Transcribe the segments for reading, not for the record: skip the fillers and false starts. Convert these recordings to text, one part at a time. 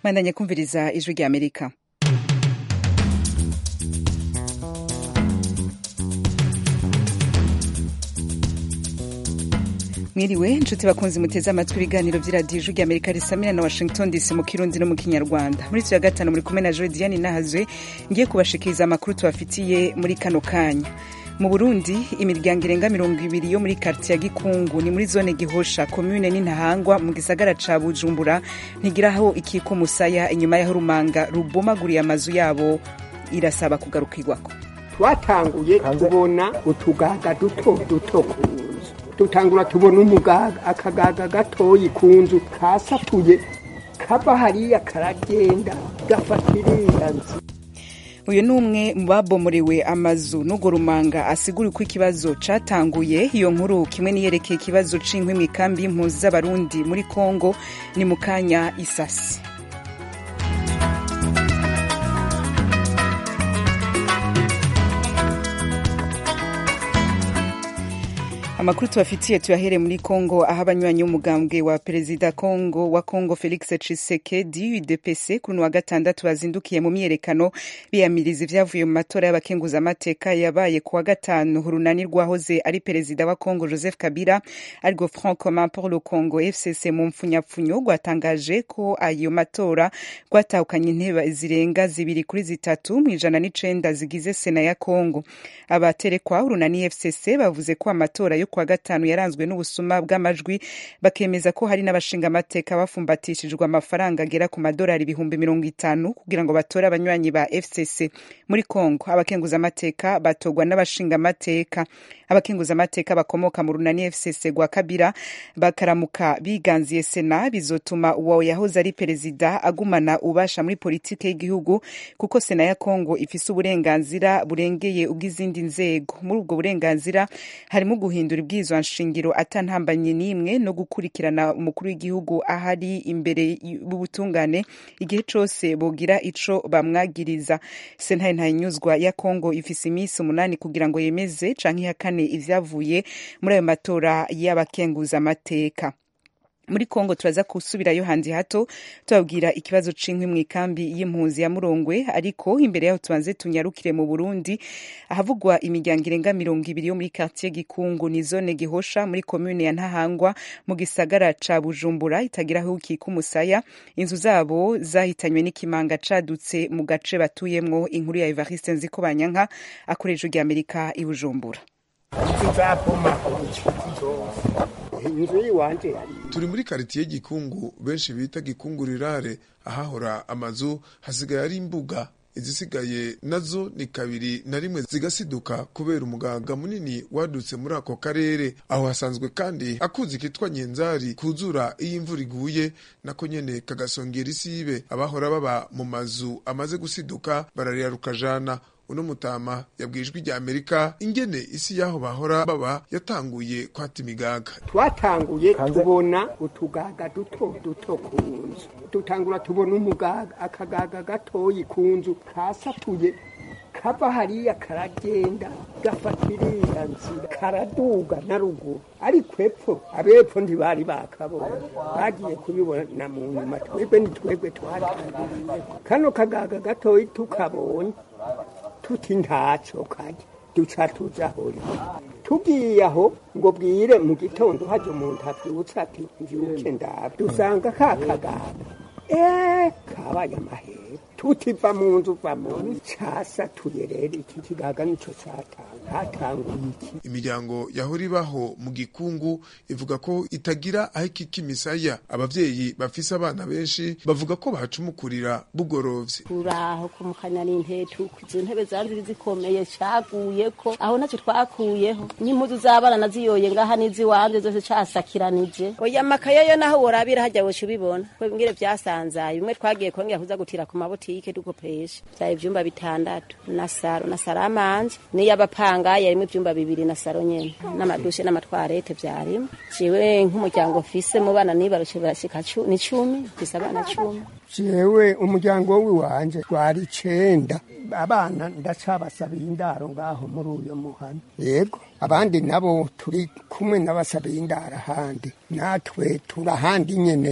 Mwandanye kumviriza ijwi rya Amerika. Mwiriwe nshuti bakunzi muteze amatwi ibiganiro vy'iradiyo ijwi rya Amerika risamira na Washington DC mu Kirundi no mu Kinyarwanda. Muri ya gatanu muri kumwe na Joy Diane Nahazwe ngiye kubashikiriza amakuru tubafitiye muri kano kanya. Mu Burundi imiryango irenga 200 yo muri quartier ya Gikungu ni muri zone Gihosha commune n'Intahangwa mu gisagara ca Bujumbura ntigiraho ikiko musaya inyuma ya Rumanga rubomaguriye amazu yabo irasaba kugarukirwako. Twatanguye kubona utugaga duto tutangura tubona umugaga akagaga gatoyi kunzu kasatuye kaba hariya karagenda gafatiriya nzi. Uyu numwe mu babomorewe amazu n'ugo Rumanga asigura ko ikibazo catanguye. Iyo nkuru kimwe niyerekeye ikibazo c'inkwi mu kambi y'impunzi z'abarundi muri Kongo ni mukanya isasi. Amakuru tubafitiye tuyahere muri Kongo aho abanywanyi w'umugambwe wa Perezida wa Kongo Felix Tshisekedi UDPS kuri wa gatandatu bazindukiye mu myerekano biyamiriza ivyavuye mu matora y'abakenguza amateka yabaye ku wa gatanu. Urunani rwahoze ari Perezida wa Kongo Joseph Kabila ariko Front Commun pour le Congo FCC mu mfunyapfunyo rwatangaje ko ayo matora rwatahukanye intebe zirenga 2 kuri 3 mu 109 zigize Sena ya Kongo. Abaterekwa urunani FCC bavuze ko amatora yo kwa gatanu yaranzwe n'ubusuma bw'amajwi bakemeza ko hari n'abashinga amateka bafumbatishijwe amafaranga agera ku madolari 50,000 kugira ngo batore abanywanyi ba FCC muri Kongo. Abakenguza amateka batogwa n'abashinga amateka. Abakenguza amateka bakomoka mu runani FCC gwa Kabila bakaramuka biganziye Sena bizotuma uwo yahoze ari Perezida agumana ubasha muri politike y'igihugu kuko Sena ya Kongo ifise uburenganzira burengeye ubw'izindi nzego. Muri ubwo burenganzira harimo guhindura ibwizwa nshingiro atantambanye n'imwe no gukurikirana umukuru w'igihugu ahari imbere y'ubutungane igihe cose bogira ico bamwagiriza. Sentare ntanyuzwa ya Kongo ifise imisi 8 kugira ngo yemeze canke ihakane ivyavuye muri ayo matora y'abakenguza amateka. Muri Kongo turaza kusubirayo handi hato tubabwira ikibazo c'inkwi mu kambi y'impunzi ya Murongwe, ariko imbere yaho tubanze tunyarukire mu Burundi ahavugwa imiryango irenga 200 yo muri quartier Gikungu ni zone Gihosha muri commune ya Ntahangwa mu gisagara ca Bujumbura itagiraho ikiko musaya. Inzu zabo zahitanywe n'ikimanga cadutse mu gace batuyemwo. Inkuru ya Evariste Nzikobanyanka akoreje rya Amerika i Bujumbura. Turi muri quartier Gikungu benshi bita Gikungu rirare ahahora amazu hasigaye ari imbuga. Izisigaye nazo ni 2 zigasiduka kubera umugaga munini wadutse muri ako karere. Aho hasanzwe kandi akuzi kitwa Nyenzari kuzura iyo imvura iguye nako nyene kagasongera isibe. Abahora baba mu mazu amaze gusiduka bararira rukajana. Uno mutama yabwijwe rya Amerika ingene isi yaho bahora baba yatanguye kwata imigaga. Twatanguye tubona utugaga duto kunzu. Tutangura tubona umugaga akagaga gatoyi kunzu kasatuye kaba hariya karagenda gafatiriya nzi karaduga na ruguru ariko abepfo ntibari bakabona bagiye kubibona mu nyuma twebwe twaratangiye kano kagaga gatoyi tukabonye tuti ntaco kaje duca tujahori tugiye aho ngo bwire mu gitondo haje umuntu avyutse ati mvyuke ndabe dusanga kakagaga kabaye amahere tutiva mu nzu casatuye rero iki kigaga nico hatanguye iki. Imiryango yahora ibaho mu Gikungu ivuga ko itagira aho ikika imisaya. Abavyeyi bafise abana benshi bavuga ko bacumukurira bugorovye. Uraho kumukanya n'intetu izo ntebe zanziri zikomeye caguye ko aho naco twakuyeho n'impuzu z'abana naziyoye ngaha nizi wanje zose casakiranije. Oya makaye yo naho worabira hajya wocu bibona ko ngire vyasanzaye umwe twagiye kongera kuza gutira ku mabotike dukopesha cyari ivyumba 6 na saro amanje ni yabapanga yarimo ivyumba 2 na saro nyene n'amadushe n'amatwarete vyarimo. Ciwe nk'umuryango fise mu bana nibarushe barashika 10 bisabana 10. Jewe umuryango w'iwanje twari 9 abana ndacabasabiye indaro ngaho muri uyo muhana. Yego abandi nabo turi kumwe n'abasabiye indaro handi natwe turahandi nyene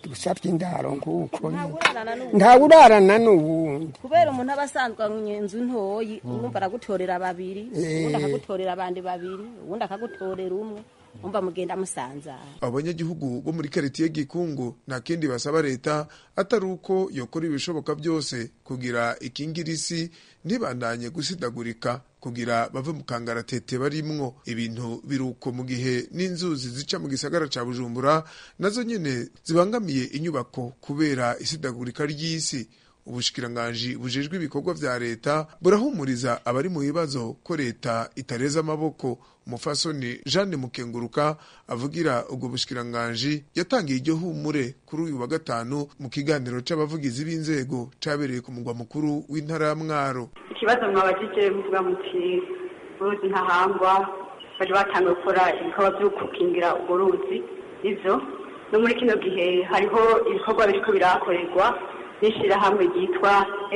dusabye indaro nguko ntawurarana n'uwundi kubera umuntu aba asanzwe inzu ntoyi urumva aragutorera babiri ubundi akagutorera abandi babiri ubundi akagutorera umwe umva mugenda musanzara. Abanyagihugu bo muri quartier Gikungu nta kindi basaba leta atari uko yokora ibishoboka byose kugira ikingirisi ntibandanye gusidagurika kugira bave mu kangaratete barimwo. Ibintu biruko mu gihe n'inzuzi zica mu gisagara ca Bujumbura nazo nyene zibangamiye inyubako kubera isidagurika ry'isi. Ubushikiranganji bujejwe ibikorwa vya leta burahumuriza abari mu bibazo ko leta itareza amaboko. Umufasoni Jeanne Mukenguruka avugira ubwo bushikiranganji yatangiye iryo humure kuri uyu wa gatanu mu kiganiro c'abavugizi b'inzego cabereye ku mugwa mukuru w'intara ya Mwaro. Ikibazo mwabajije muvuga muti uruzi ntahangwa bari batangiye gukora ibikorwa byo gukingira urwo ruzi. Ivyo no muri kino gihe hariho ibikorwa biriko birakorerwa n'ishirahamwe ryitwa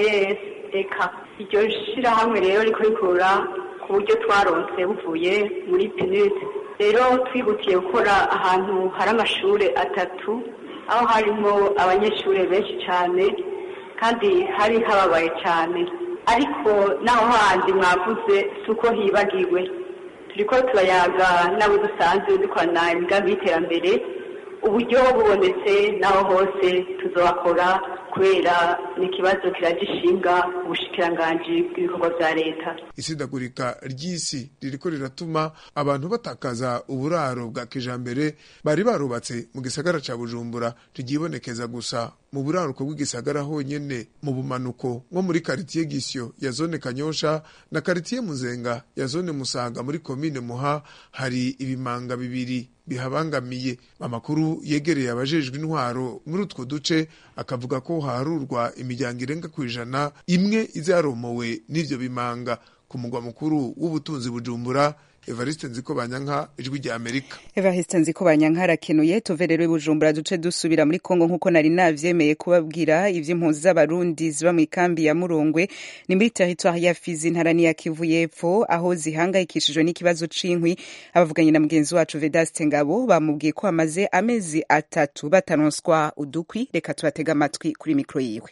ESEK. Iryo shirahamwe rero riko rikora ku buryo twaronse buvuye muri PNUD. Rero twihutiye gukora ahantu hari amashure 3 aho harimo abanyeshure benshi cyane kandi hari hababaye cyane, ariko naho handi mwavuze suko hibagiwe. Turiko turayaga nabo dusanzwe dukorana imigambi y'iterambere, uburyo bubonetse naho hose tuzokora kubera ni kibazo kiragishinga ubushikiranganji bw'ibikorwa vya leta. Isidagurika ry'isi ririko riratuma abantu batakaza uburaro bwa kijambere bari barubatse mu gisagara ca Bujumbura, rigibonekeza gusa mu buraruko bw'igisagara honyene. Mu bumanuko nko muri quartier Gisyo ya zone Kanyosha na quartier Muzenga ya zone Musaga muri commune Muha hari ibimanga bibiri bihabangamiye. Amakuru yegereye abajejwe intwaro muri utwo duce akavuga ko harurwa imiryango irenga kwijana imwe izaromowe n'ivyo bimanga. Ku mugwa mukuru w'ubutunzi Bujumbura, Evariste Nzikobanyanka, Ijwi rya Amerika. Evariste Nzikobanyanka arakenuye. Tuve rero i Bujumbura duce dusubira muri Kongo nkuko nari navyemeye kubabwira ivy'impunzi z'abarundi ziba mu ikambi ya Murongwe ni muri territoire ya Fizi ntara ya Kivu y'Epfo aho zihangayikishijwe n'ikibazo c'inkwi. Abavuganye na mugenzi wacu Vedaste Ngabo bamubwiye ko amaze amezi 3 bataronswa udukwi. Reka tubatega amatwi kuri mikro yiwe.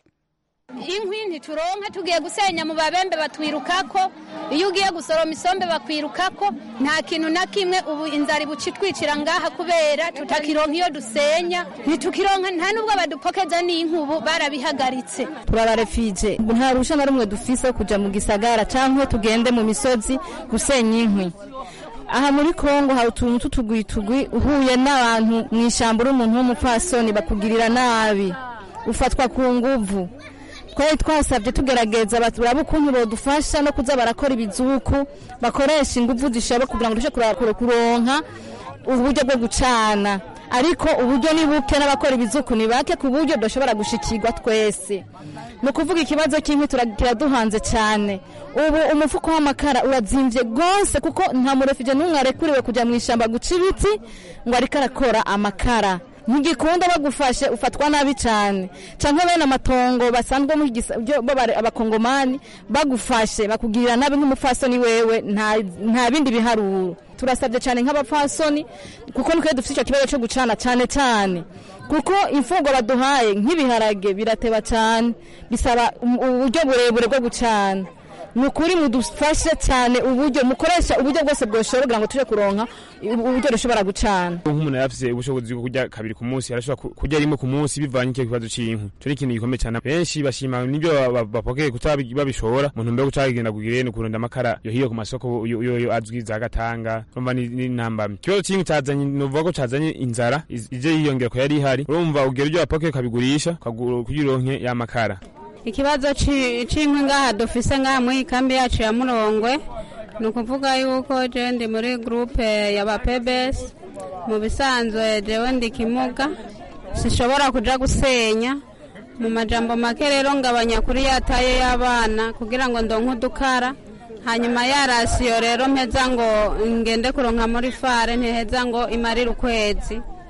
Inkwi ntituronka, tugiye gusenya mu babembe batwirukako, iyo ugiye gusoroma isombe bakwirukako, nta kintu na kimwe. Ubu inzara bucitwicira ngaha kubera tutakironka iyo dusenya, ntitukironka nta nubwo badupokeza n'inkubu barabihagaritse. Turarefije nta rusha na rumwe dufise kuja mu gisagara canke tugende mu misozi gusenya inkwi. Aha muri Kongo hari utuntu tutugwitugwi, uhuye n'abantu mw'ishamba umuntu w'umupfasoni bakugirira nabi, ufatwa ku nguvu. Twari twasabye tugerageza baturaba ukuntu bodufasha no kuza barakora ibizuku, bakoresha inguvu zishobora kugira ngo dushe kuronka uburyo bwo gucana, ariko uburyo ni buke n'abakora ibizuku ni bake ku buryo doshobora gushikirwa twese. No kuvuga ikibazo cy'inkwi turaduhanze cyane. Ubu umufuko w'amakara urazimvye gose kuko nta murefije n'umwe arekuriwe kuja mu ishamba guca ibiti ngo ariko arakora amakara. Ntigikunda bagufashe ufatwa nabi cyane, canke bene amatongo basanzwe mu abakongomani bagufashe bakugirira nabi nk'umufasoni wewe nta bindi biharuro. Turasabye cyane nk'abafasoni kuko niko dufite icyo kibazo cyo gucana cyane kuko imfugo baduhaye nk'ibiharage birateba cyane, bisaba uburyo burebure bwo gucana. Nukuri mudufashe cyane uburyo mukoresha uburyo bwose bwoshobora kugira ngo tuje kuronka uburyo rushobora gucana. Nk'umuntu yafise ubushobozi bwo kurya 2 ku munsi arashobora kurya rimwe ku munsi bivanye n'icyo kibazo cy'inkwi. Turi ikintu gikomeye cyane. Benshi bashima nibyo bapokeye kutabishobora. Umuntu mbere gucagenda kugirene kuronda amakara yo hiyo ku masoko yo azwi za Gatanga. Urumva ni ntambamye. Kibazo cy'inkwi cyazanye novuga ko cyazanye inzara ije yiyongera ko yari ihari. Urumva ugera ibyo bapokeye kabigurisha kugironke ya makara. Ikibazo c'inkwi ngaha dufise ngaha muri kambi yacu ya Murongwe ni ukuvuga yuko je ndi muri groupe ya bapebes. Mu bisanzwe jewe ndi kimuga sishobora kuja gusenya. Mu majambo make rero ngabanya kuri yataye y'abana kugira ngo ndonke udukara, hanyuma yarasiyo rero mpeza ngo ngende kuronka muri fare ntiheza ngo imarire ukwezi.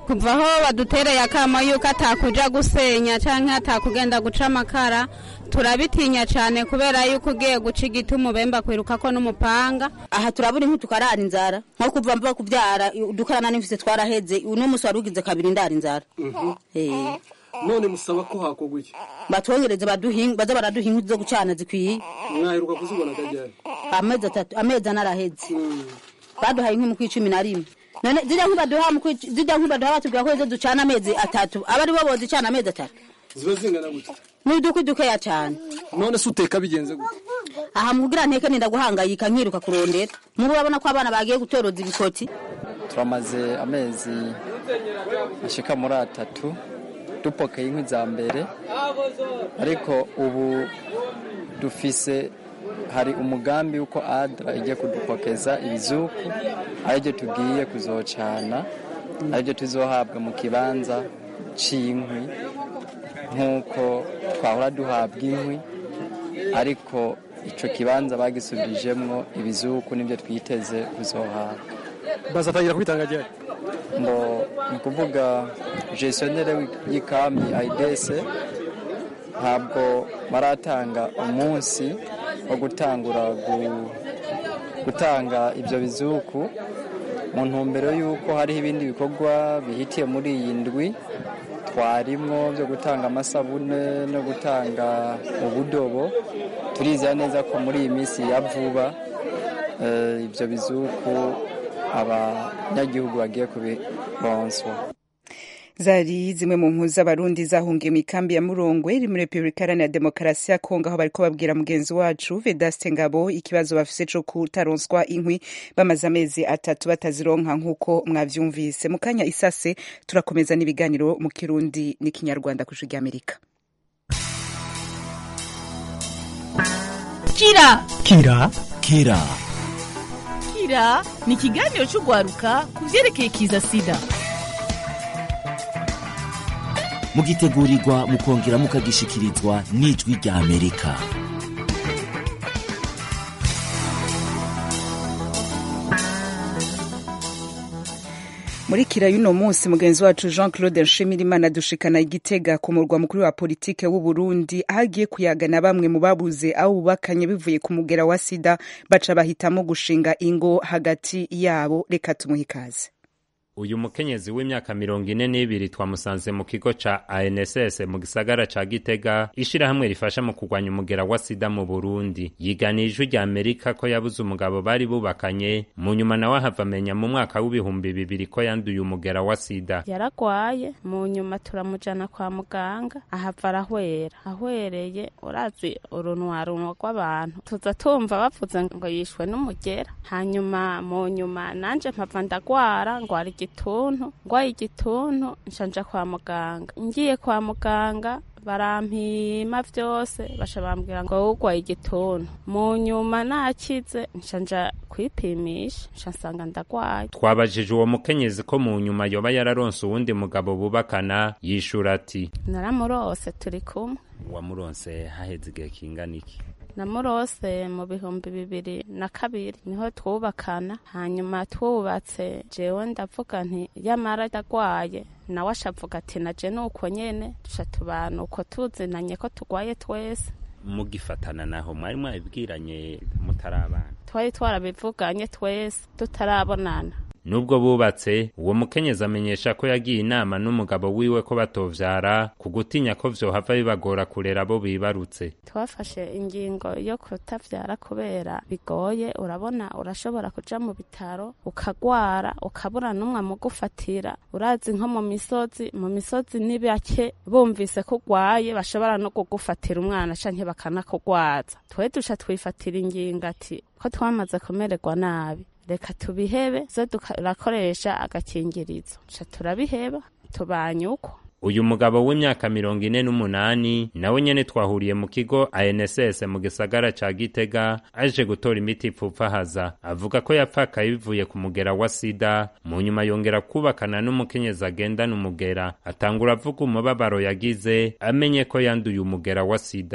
kuva aho badutereye akamo yuko atakuja gusenya canke atakugenda guca amakara turabitinya cane kubera yuko ugiye guca igiti umubemba kwirukako n'umupanga. Aha turabura inkwi tukarara inzara nko kuva mva kuvyara dukarana n'imfise twaraheze uno musi warugize kabiri ndara inzara. None musaba ko hakorwa iki? Batwongereze baza baraduha inkwi zo gucana zikwiye. Mwaheruka kuzibona kajya? Amezi 3 amezi anaraheze. Baduhaye inkwi mu 11. None zirya nkwi baduha batubwira ko izo ducana amezi 3 abari bo bozicana amezi 3. Ziba zingana gute? Dukeya cyane. None se uteka bigenze gute? Aha mugira nteke ninda guhangayika nkiruka kurondera. Mubu urabona ko abana bagiye gutoroza ibikoti. Turamaze amezi ashika muri 3 dupokeye inkwi za mbere, ariko ubu dufise hari umugambi uko ADRA igiye kudupokeza ibizuku aribyo tugiye kuzocana, aribyo tuzohabwa mu kibanza c'inkwi nk'uko twahora duhabwa inkwi, ariko ico kibanza bagisubijemwo ibizuku nibyo twiteze kuzohabwa. Bazatangira kubitanga ryari? Ngo ni kuvuga gestionnaire y'ikambi AIDS ntabwo baratanga umunsi wo gutanga ibyo bizuku, mu ntumbero y'uko hariho ibindi bikorwa bihitiye muri iyi ndwi twarimwo byo gutanga amasabune no gutanga ubudobo. Turizera neza ko muri iyi minsi ya vuba ibyo bizuku abanyagihugu bagiye kubironswa. Zari zimwe mu mpuzu z'abarundi zahungiye mu ikambi ya Murongwe iri muri Republika Iharanira Demokarasi ya Kongo, aho bariko babwira mugenzi wacu Vedaste Ngabo ikibazo bafise co kutaronswa inkwi bamaze amezi 3 batazironka nk'uko mwavyumvise. Mu kanya isase turakomeza n'ibiganiro mu Kirundi n'ikinyarwanda ku Ijwi Amerika. Kira ni ikiganiro cy'ugwaruka ku vyerekeye kiza sida. Mugitegurirwa mukongera mukagishikirizwa n'Ijwi rya Amerika. Muri kira y'uno munsi mugenzi wacu Jean-Claude Nshimirimana dushikana igitega ku murwa mukuru wa politike w'u Burundi, ahagiye kuyagana bamwe mu babuze aho bubakanye bivuye ku mugera wa sida baca bahitamo gushinga ingo hagati yabo. Reka tumuhikaze. Uyu mukenyezi w'imyaka 42 twamusanze mu kigo ca ANSS mu gisagara ca Gitega, ishirahamwe rifasha mu kurwanya umugera wa sida mu Burundi. Yiganije rya Amerika ko yabuze umugabo bari bubakanye, mu nyuma nawe havamenya mu mwaka w'2000 ko yanduye umugera wa sida. Yaragwaye, mu nyuma turamujana kwa muganga, ahava ahwereye urazi urunwarunwa rw'abantu tuza tumva bavuze ngo yishwe n'umugera. Hanyuma mu nyuma nanje mpava ndagwara ngwara ngwaye igituntu nshanja kwa muganga. Ngiye kwa muganga barampima vyose basha bambwira ngo ugwaye igituntu. Mu nyuma nakize nshanja kwipimisha nsanga ndagwaye. Twabajije uwo mukenyezi ko mu nyuma yoba yararonse uwundi mugabo bubakana, yishura ati naramurose turi kumwe. Wamuronse haheze igihe kingana iki? Namurose mu 2002 niho twubakana. Hanyuma twubatse jewe ndavuga nti yamara ndagwaye, nawe ashavuga ati naje nuko nyene duca tubana uko tuzinanye ko tugwaye twese. Mugifatana naho mwari mwabibwiranye mutarabana? Twari twarabivuganye twese tutarabonana. Nubwo bubatse, uwo mukenyezi amenyesha ko yagiye inama n'umugabo wiwe ko batovyara kugutinya ko vyohava bibagora kurera abo bibarutse. Twafashe ingingo yo kutavyara kubera bigoye. Urabona urashobora kuja mu bitaro ukagwara ukabura n'umwe mugufatira. Urazi nko mu misozi ni bake bumvise ko ugwaye bashobora no kugufatira umwana canke bakanakugwaza. Twe duca twifatira ingingo ati ko twamaze kumererwa nabi, reka tubihebe, zo turakoresha agakingirizo. Cha turabiheba tubanye uko. Uyu mugabo w'imyaka 48 nawe nyene twahuriye mu kigo ANSS mu gisagara ca Gitega aje gutora imiti ipfupfahaza. Avuga ko yapfakaye bivuye ku mugera wa sida, mu nyuma yongera kubakana n'umukenyezi agendana umugera. Atangura avuga umubabaro yagize amenye ko yanduye umugera wa sida.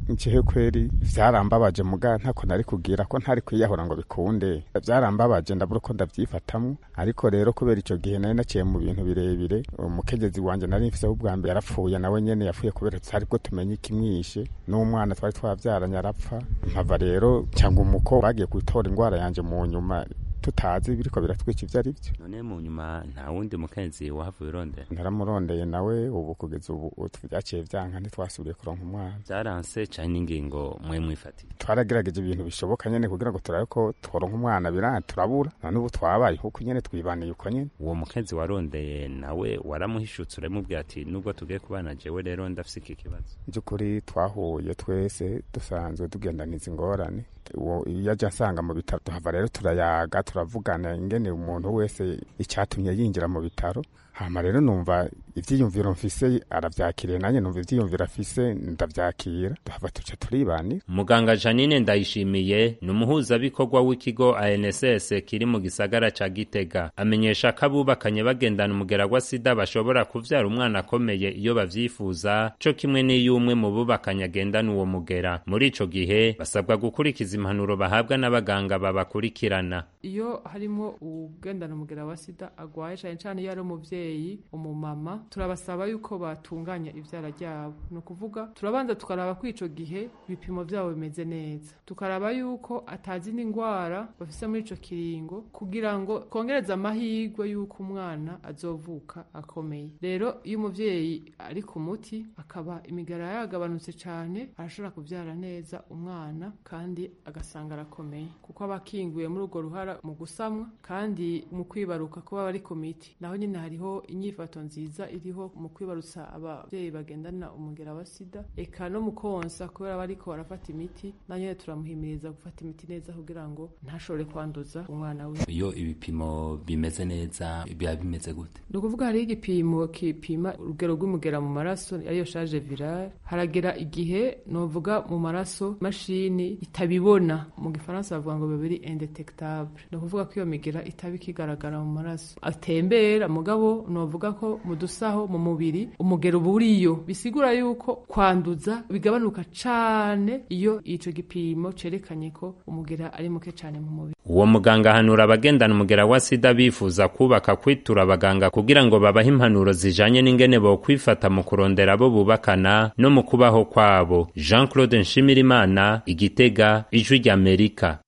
njewe kweri vyarambabaje muga ntako nari kugira ko ntari kwiyahura ngo bikunde vyarambabaje ndabura ko ndavyifatamwo ariko rero kubera ico gihe nari naciye mu bintu birebire umukenyezi wanje nari mfise ubwa mbere yarapfuye nawe nyene yapfuye kubera tutari bwo tumenye ikimwishe n'umwana twari twavyaranye arapfa mpava rero cyangwa umuko bagiye kwitora ingwara yanje mu nyuma tutazi biriko biratwica ivyo ari byo. None mu nyuma nta wundi mukenzi wahavuye urondera? Naramurondeye nawe ubu kugeza ubu tuvyaciye vyanka ntitwasubiye kuronka umwana. Vyaranse cane n'ingingo mwe mwifatiye? Twaragerageje ibintu bishoboka nyene kugira ngo turabe ko tworonka umwana biranga turabura none ubu twabaye kuko nyene twibaniye uko nyene. Uwo mukenzi warondeye nawe waramuhishutse uramubwira ati nubwo tugiye kubana jewe rero ndafise iki kibazo? Byukuri twahuye twese dusanzwe tugendaniza ingorane yaje asanga mu bitaro tuhava rero turayaga turavugana ingene umuntu wese icyatumye yinjira mu bitaro hama rero numva ivyiyumviro mfise aravyakiriye nanye numva ivyiyumviro afise ndavyakira tuhava tuca turibani. Muganga Janine Ndayishimiye numuhuza bikorwa w'ikigo ANSS kiri mu gisagara ca Gitega amenyesha ko abubakanye bagendana umugera wa sida bashobora kuvyara umwana akomeye iyo bavyifuza co kimwe n'iyo umwe mu bubakanye agendana uwo mugera. Muri ico gihe basabwa gukurikiza impanuro bahabwa n'abaganga babakurikirana. Iyo harimo ugendana umugera wa sida agwaye cyane iyo ari umuvyeyi umumama turabasaba yuko batunganya ivyara ryabo no kuvuga turabanza tukaraba ko ico gihe bipimo vyabo bimeze neza tukaraba yuko atazi n'ingwara bafise muri ico kiringo kugira ngo kongereza amahirwe yuko umwana azovuka akomeye. Rero iyo umuvyeyi ari ku muti akaba imigara yagabanutse cyane arashobora kuvyara neza umwana kandi agasanga arakomeye kuko abakinguye muri urwo ruhara mu gusamwa kandi mu kwibaruka kuba bari ku miti. Naho nyine hariho inyifato nziza iriho mu kwibarutsa abavyeyi bagendana umugera wa sida eka no mu konsa kubera bariko barafata imiti nanye turamuhimiriza gufata imiti neza kugira ngo ntashobore kwanduza umwana we. Iyo ibipimo bimeze neza biba bimeze gute? No kuvuga hari igipimo kipima urugero rw'umugera mu maraso ariyo charge virale haragera igihe novuga mu maraso mashini itabibona mu gifaransa bavuga ngo bibiri indetectable no kuvuga ko iyo migera itabikigaragara mu maraso atembera mugabo novuga ko mu dusaho mu mubiri umugero buriyo bisigura yuko kwanduza bigabanuka cane iyo ico gipimo cerekanye ko umugera ari muke cane mu mubiri. Uwo muganga hanura abagendana umugera wa sida bifuza kubaka kwitura abaganga kugira ngo babahe impanuro zijanye n'ingene bo kwifata mu kurondera abo bubakana no mu kubaho kwabo. Jean-Claude Nshimirimana, Igitega, Ijwi ry'Amerika.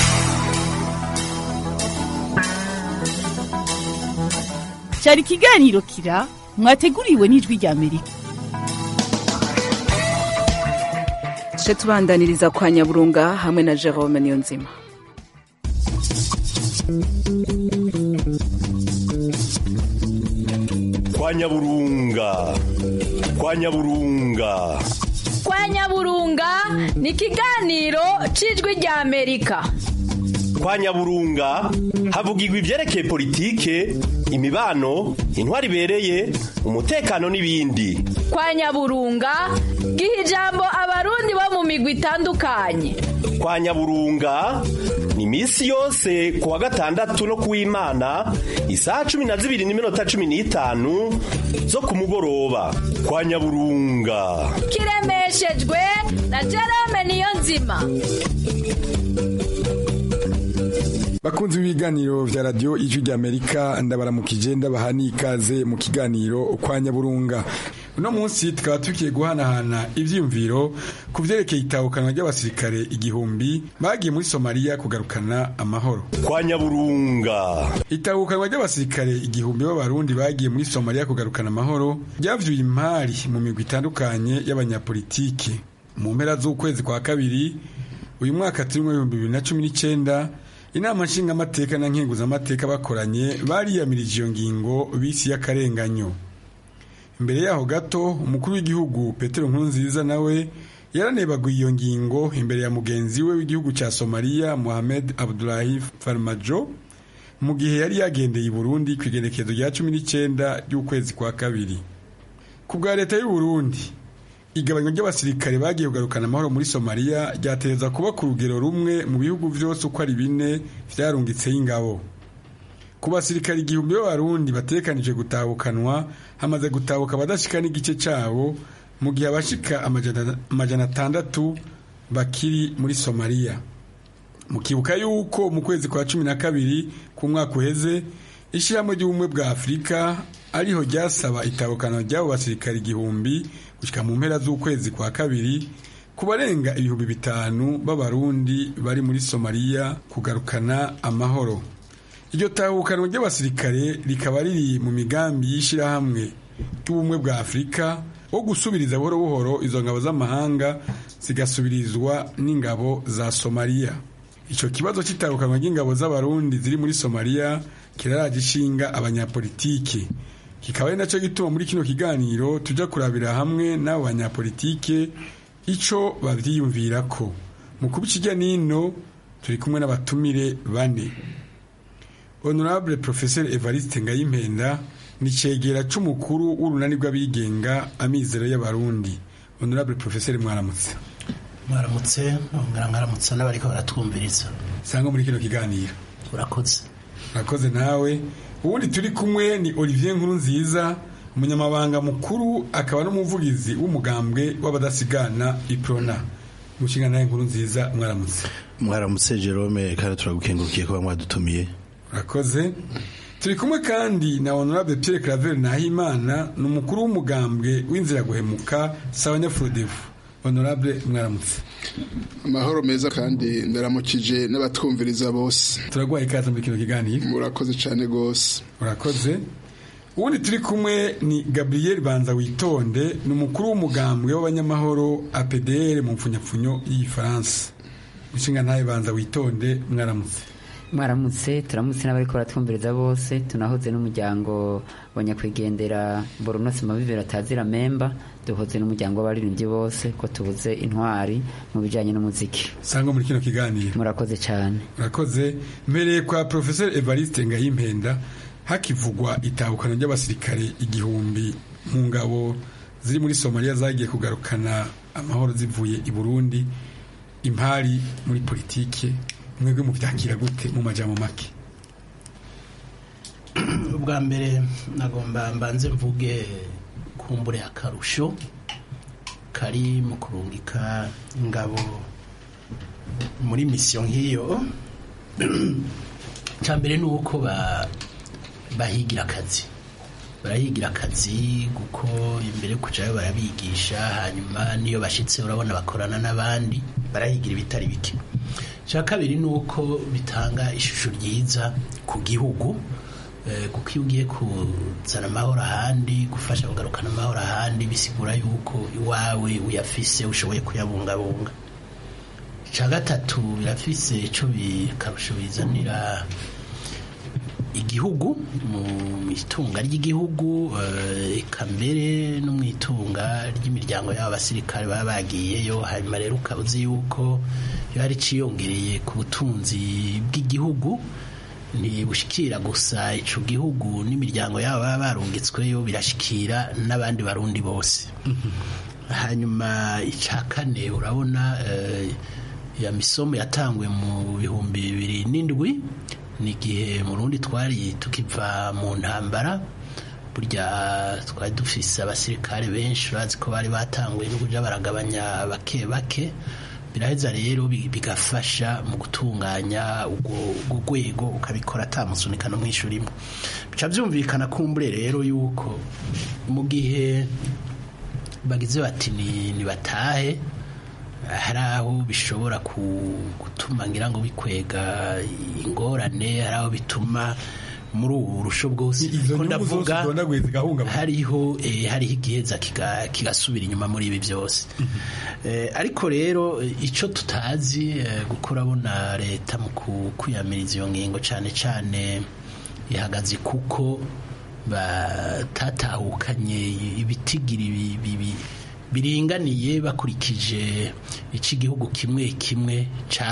Cyari kiganiro kira mwateguriwe n'Ijwi ry'Amerika. Tubandaniriza kwa Nyaburunga hamwe na Jerome Niyonzima. Kwa Nyaburunga. Kwa Nyaburunga. Kwa Nyaburunga ni kiganiro c'Ijwi ry'Amerika. Kwa Nyaburunga havugirwa ivyerekeye politike, imibano, intwari ibereye, umutekano n'ibindi. Kwa Nyaburunga giha ijambo abarundi bo mu migwi itandukanye. Kwa Nyaburunga ni misi yose kuwa gatandatu no kuw'Imana isaha 12:15 zo ku mugoroba. Kwa Nyaburunga kiremeshejwe na Jerome Niyonzima. Bakunzi b'ibiganiro vya radio Ijwi ry'Amerika ndabaramukije ndabahani ikaze mu kiganiro Kwa Nyaburunga. Uno munsi tukaba tukiye guhanahana ivyiyumviro ku vyerekeye itahukanwa ry'abasirikare 1000 bagiye muri Somalia kugarukana amahoro. Kwa Nyaburunga itahukanwa ry'abasirikare 1000 b'abarundi bagiye muri Somalia kugarukana amahoro ryavyuye impari mu migwi itandukanye y'abanyapolitike. Mu mpera z'ukwezi kwa kabiri uyu mwaka turimo 2019 inama nshingamateka na nkenguzamateka bakoranye bariyamirije iyo ngingo bisi y'akarenganyo. Imbere yaho gato umukuru w'igihugu Petero Nkurunziza nawe yaranebaguye iyo ngingo imbere ya mugenzi we w'igihugu cya Somalia Mohamed Abdullahi Farmajo mu gihe yari yagendeye i Burundi ku igenekerezo rya 19 ry'ukwezi kwa kabiri. Ku bwa leta y'u Burundi igabanywa ry'abasirikare bagiye kugarukana amahoro muri Somalia ryateza kuba ku rugero rumwe mu bihugu vyose uko ari bine vyarungitse ingabo. Ku basirikare 1000 b'abarundi batekanije gutahukanwa hamaze gutahuka badashika n'igice cabo mu gihe abashika amajana 600 bakiri muri Somalia. Mukibuka yuko mu kwezi kwa 12 ku mwaka uheze ishirahamwe ry'ubumwe bwa Afurika ariho ryasaba itabukana ry'abo basirikari 1000 gushika mu mpera z'ukwezi kwa kabiri kubarenga 5,000 b'abarundi bari muri Somalia kugarukana amahoro. Iryo tabukana ry'abasirikare rikaba riri mu migambi y'ishirahamwe ry'ubumwe bwa Afurika wo gusubiriza buhoro buhoro izo ngabo z'amahanga zigasubirizwa n'ingabo za Somalia. Ico kibazo cy'itarukanwa ry'ingabo z'abarundi ziri muri Somalia kiraraje ishinga abanyapolitike. Kikaba ari naco gituma muri kino kiganiro tuja kurabira hamwe n'abo banyapolitike ico bavyiyumvirako. Mu kubikijya nino turi kumwe n'abatumire bane. Honorable Professeur Evariste Ngayimpenda ni cegera c'umukuru w'urunani rw'abigenga Amizero y'Abarundi. Honorable Professeur mwaramutse. Mwaramutse, ngaramutse n'abariko baratwumviriza. Sanga muri kino kiganiro. Urakoze. Urakoze nawe. Ubundi turi kumwe ni Olivier Nkurunziza, umunyamabanga mukuru akaba n'umuvugizi w'umugambwe w'abadasigana Iprona. Mushinga naye Nkurunziza mwaramutse. Mwaramutse Jerome, kandi turagukengurukiye ko mwadutumiye. Urakoze. Turi kumwe kandi na Honorable Pierre Claver Nahimana n'umukuru w'umugambwe w'inzira guhemuka Sawanyafrodefu. Honorable mwaramutse. Amahoro meza kandi ndaramukije n'abatwumviriza bose. Turagwaye ikaze muri kino kiganiro. Murakoze cyane gose. Urakoze. Ubundi turi kumwe ni Gabriel Banza Witonde n'umukuru w'umugambwe w'abanyamahoro APDR mu mfunyapfunyo y'Ifaransa. Mushinga ntaye Banza Witonde mwaramutse. Mwaramutse, turamutse n'abariko baratwumviriza bose, tunahoze n'umuryango wa nyakwigendera Borunos Mabivera Tazira memba, duhoze n'umuryango w'abaririmbyi bose ko tubuze intwari mu bijanye n'umuziki. Sanga muri kino kiganiro. Murakoze cyane. Murakoze. Mbere kwa Professeur Evariste Ngayimpenda hakivugwa itabukana ry'abasirikare 1000 mu ngabo ziri muri Somalia zagiye kugarukana amahoro zivuye i Burundi, impari muri politike mwebwe mu byakira gute mu majambo make? Ubwa mbere nagomba mbanze mvuge kumbure akarusho kari mu kurungika ingabo muri mission nk'iyo. Cyambere nuko bahigira akazi. Barahigira akazi kuko imbere kujayo barabigisha, hanyuma niyo bashitse urabona bakorana n'abandi, barahigira ibitari bike. Cya kabiri nuko bitanga ishusho ryiza ku gihugu, kuko iyo ugiye kuzana amahoro ahandi, gufasha kugarukana amahoro ahandi, bisigura yuko iwawe uyafise ushoboye kuyabungabunga. Cya gatatu birafise ico bikarusho bizanira igihugu mu itunga ry'igihugu, eka mbere no mu itunga ry'imiryango y'abasirikare baba bagiyeyo. Hanyuma rero ukaba uzi yuko iyo hari ciyongereye ku butunzi bw'igihugu ntibushikira gusa ico gihugu n'imiryango yabo baba barungitsweyo, birashikira n'abandi barundi bose. Hanyuma ica kane urabona ya misomo yatanguwe mu 2007 n'igihe mu Burundi twari tukiva mu ntambara. Burya twari dufise abasirikare benshi, urazi ko bari batanguye no kuja baragabanya bake bake. Biraheza rero bigafasha mu gutunganya ubwo rwego, ukabikora atamusunika no mw'ishuri imwe. Bica byumvikana kumbure rero yuko mu gihe bagize bati ni batahe, hari aho bishobora gutuma ngira ngo bikwega ingorane, hari aho bituma muri ubu burusho bwose ko ndavuga hariho igiheza kigasubira inyuma muri ibi byose. Ariko rero icyo tutazi gukora abona leta mu kwiyamiriza iyo ngingo cyane cyane ihagaze kuko batatahukanye ibitigiri biringaniye bakurikije iki gihugu kimwe kimwe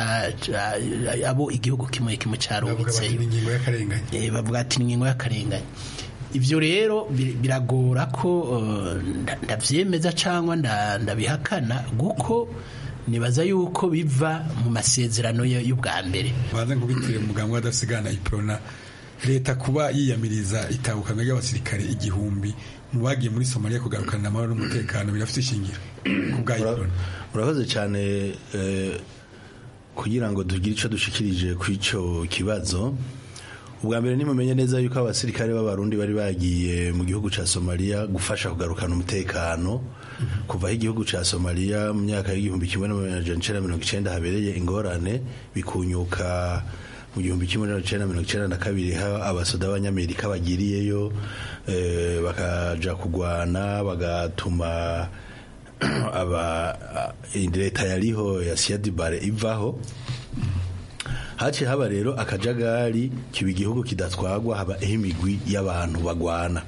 abo igihugu kimwe kimwe carubitseyo, bavuga ati ingingo y'akarengane. Ivyo rero biragora ko ndavyemeza cyangwa ndabihakana, kuko nibaza yuko biva mu masezerano y'ubwa mbere. Baza nkubitire muganga w'adasigana Iprona leta kuba yiyamiriza itahukanwa ry'abasirikare 1000 mu bagiye muri Somalia kugarukana amahoro n'umutekano birafite ishingiro kubwayo. Murakoze cyane kugira ngo tugire ico dushikirije ku ico kibazo. Ubwa mbere nimumenye neza yuko abasirikare b'abarundi bari bagiye mu gihugu ca Somalia gufasha kugarukana umutekano kuva igihugu ca Somalia mu myaka y'1990 habereye ingorane bikunyuka mu 1992 abasoda b'abanyamerika bagiriyeyo bakaja kugwana bagatuma leta yariho ya Siad Barre ivaho. Haciye haba rero akajagari kiba igihugu kidatwagwa haba imigwi y'abantu bagwana.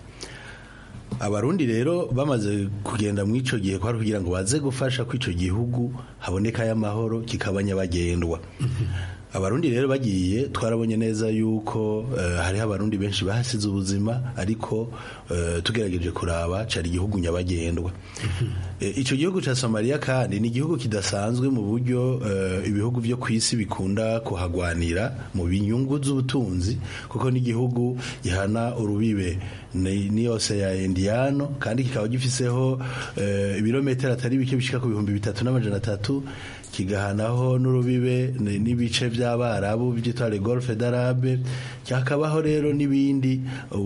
Abarundi rero bamaze kugenda mu ico gihe kwari kugira ngo baze gufasha ko ico gihugu haboneka y'amahoro kikabanya bagendwa. Abarundi rero bagiye twarabonye neza yuko hariho abarundi benshi bahasize ubuzima ariko tugerageje kuraba cari igihugu nyabagendwa. Ico gihugu ca Somalia kandi ni igihugu kidasanzwe mu buryo ibihugu byo kwisi bikunda kuhagwanira mu binyungu z'ubutunzi kuko ni igihugu gihana urubibe ni yose ya Indiano kandi kikaba gifiseho ibirometero atari bike bishika ku 3300 kigahanaho n'urubibe n'ibice by'abarabu byitwa le Golfe d'Arabe cyakabaho rero n'ibindi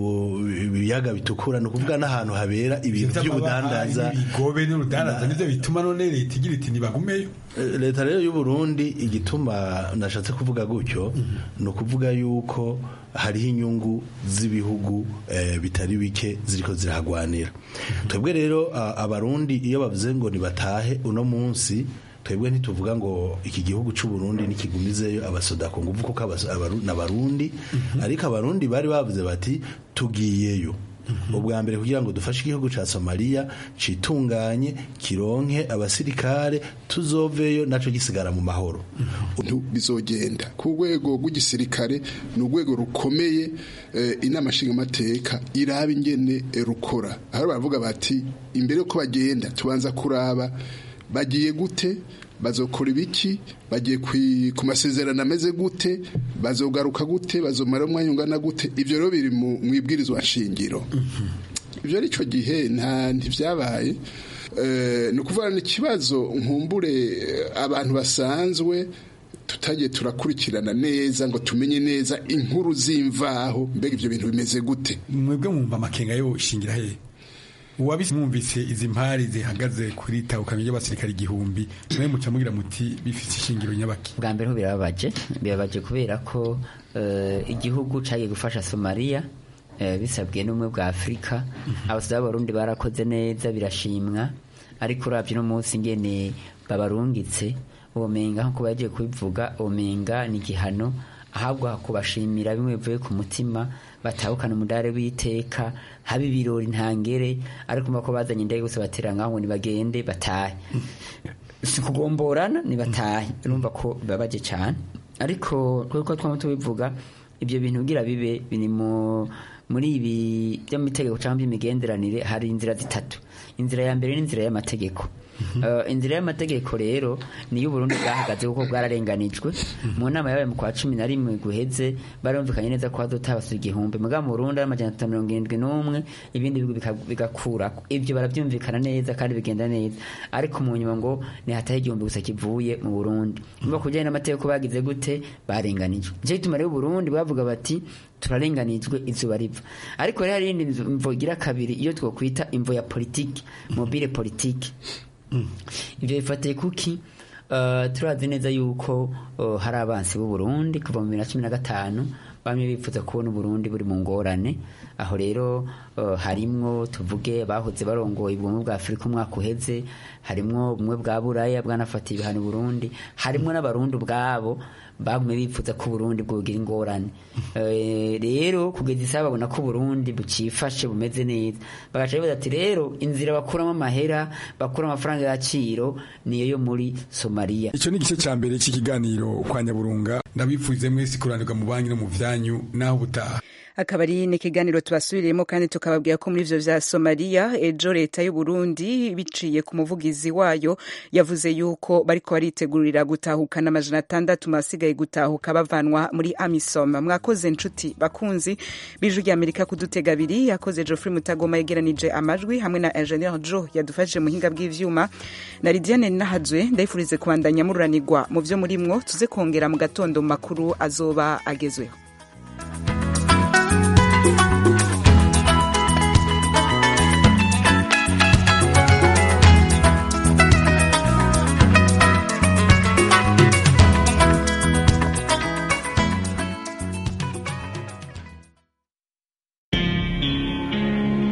biyaga bitukura no kuvuga n'ahantu habera ibintu by'ubudandaza bigobe n'urudandaza nivyo bituma none leta igira iti nibagumeyo. Leta rero y'u Burundi igituma nashatse kuvuga gutyo no kuvuga yuko hariho inyungu z'ibihugu bitari bike ziriko zirahagwanira. Twebwe rero abarundi iyo bavuze ngo nibatahe uno munsi twebwe ntituvuga ngo iki gihugu cy'u Burundi nikigumizeyo abasoda ko nguvu kuko n'abarundi ariko abarundi bari bavuze bati tugiyeyo ubwa mbere kugira ngo dufashe igihugu ca Somalia citunganye kironke abasirikare tuzoveyo naco gisigara mu mahoro. Bizogenda ku rwego rw'igisirikare n'urwego rukomeye inama nshingamateka iraba ingene rukora aho baravuga bati imbere yuko bagenda tubanza kuraba bagiye gute bazokora ibiki bagiye ku masezerano ameze gute bazogaruka gute bazomara umwanya ungana gute ivyo rero biri mu ibwirizwa nshingiro. Ivyo ari cyo gihe ntivyabaye no kuvana ikibazo nkumbure abantu basanzwe tutagiye turakurikirana neza ngo tumenye neza inkuru z'imvaho mbega ivyo bintu bimeze gute. Mwebwe mwumva amakenga yo shingira he uwabimwumvise izi mpari zihagaze kuri tahukamye y'abasirikare 1000 mwe muca mugira muti bifite ishingiro nyabaki. Bwa mbere ho birababaje kubera ko igihugu cagiye gufasha Somalia bisabwe n'umwe bwa Afrika abasaba Barundi barakoze neza birashimwa ariko uravye no munsi ngene babarungitse ubumenga nko bagiye kubivuga ubumenga ni gihano ahabwa kubashimira bimwe bivuye ku mutima batahukana umudare w'iteka habi birori ntangere ariko mako bazanye indege gusa bateranga ngo nibagende batahe sikugomborana nibatahe urumva ko babaje cyane ariko kuko twamato bivuga ibyo bintu ugira bibe bini muri ibi by'amategeko cyangwa imigenderanire hari inzira zitatu. Inzira ya mbere ni inzira y'amategeko. Inzira y'amategeko rero niyo Burundi bwahagaze kuko bwararenganijwe mu nama yabaye mu kwa 11 guheze barumvikanye neza ko hazotabasura 1000 muga mu Burundi amajana 571 ibindi bigo bigakura ibyo barabyumvikana neza kandi bigenda neza ariko mu nyuma ngo ni hataye 1000 gusa kivuye mu Burundi ngo kujyana n'amategeko bagize gute barenganijwe je bituma rero Burundi bavuga bati turarenganijwe izuba riva ariko rero hari indi imvo igira kabiri iyo twokwita imvo ya politiki mobile politiki. Ibyo bifatiye kuki turazi neza yuko hari abansi b'u Burundi kuva mu 2015 bamwe bifuza kubona Burundi buri mu ngorane aho rero harimwo tuvuge bahoze barongoye ubumwe bwa Afrika umwaka uheze harimwo ubumwe bwa Buraya bwanafatiye ibihano Burundi harimwo n'abarundi ubwabo bagumye bifuza ko Burundi bwogira ingorane rero kugeza isaba babona ko Burundi bucifashe bumeze neza bagaca bibaza ati rero inzira bakuramo amahera bakura amafaranga y'agaciro niyo yo muri Somalia. Ico ni gice ca mbere cy'ikiganiro kwa Nyaburunga ndabifuze mwese kuranirwa mu banki no mu vyanyu naho butaha. akaba ari n'ikiganiro tubasubiriyemo kandi tukababwira ko muri ivyo vya Somalia ejo leta y'u Burundi biciye ku muvugizi wayo yavuze yuko bariko baritegurira gutahukana 600 masigaye gutahuka bavanwa muri AMISOM. Mwakoze nshuti bakunzi b'Ijwi ry'Amerika kudutega abiri, yakoze Geoffrey Mutagoma yegeranije amajwi hamwe na Engineer Joe yadufashije mu hinga bw'ivyuma na Lidiane Nahazwe. Ndayifurize kubandanya mururanirwa mu vyo murimwo, tuze kongera mu gatondo makuru azoba agezweho.